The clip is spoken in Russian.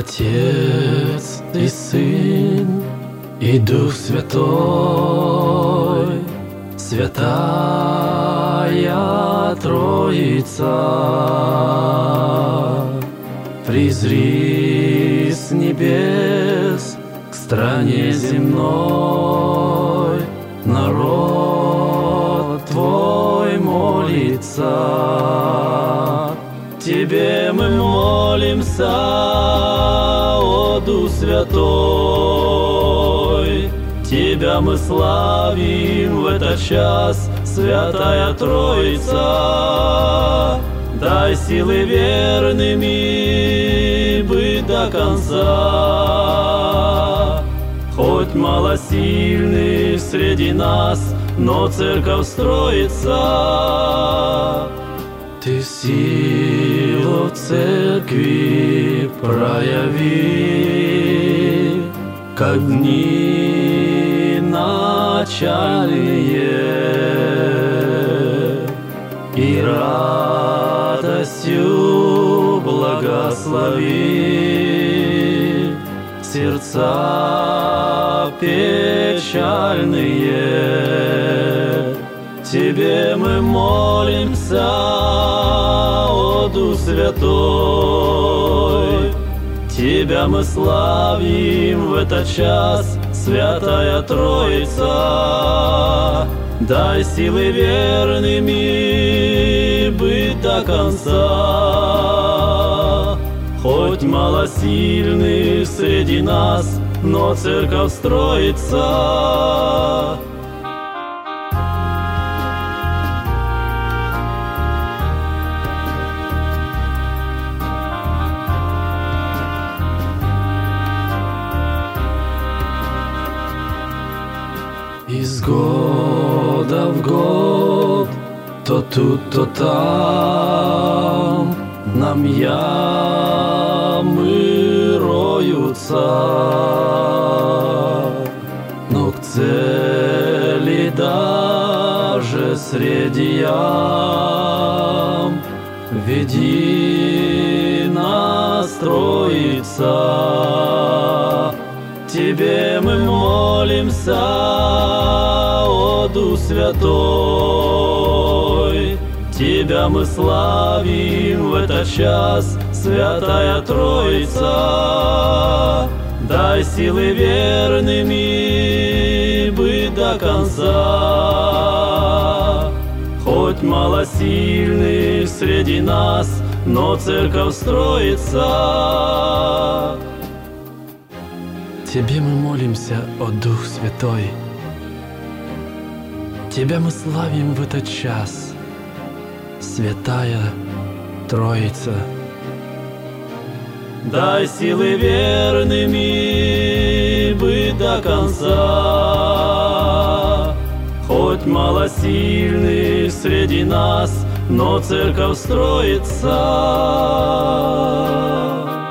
Отец и Сын и Дух Святой, Святая Троица, призри с небес к стране земной, народ Твой молится. Тебе мы молимся, о Дух Святой, Тебя мы славим в этот час, Святая Троица. Дай силы верными быть до конца. Хоть мало сильных среди нас, но церковь строится. Ты силу церкви прояви, как дни начальные, и радостью благослови сердца печальные. Тебе мы молимся, о Дух Святой, Тебя мы славим в этот час, Святая Троица. Дай силы верными быть до конца. Хоть мало сильных среди нас, но церковь строится. Из года в год, то тут, то там, нам ямы роются, но к цели даже среди ям веди нас, Троица. Тебе мы молимся, о Дух Святой, Тебя мы славим в этот час, Святая Троица. Дай силы верными быть до конца. Хоть мало сильных среди нас, но церковь строится. Тебе мы молимся, о Дух Святой, Тебя мы славим в этот час, Святая Троица. Дай силы верными быть до конца. Хоть мало сильных среди нас, но церковь строится.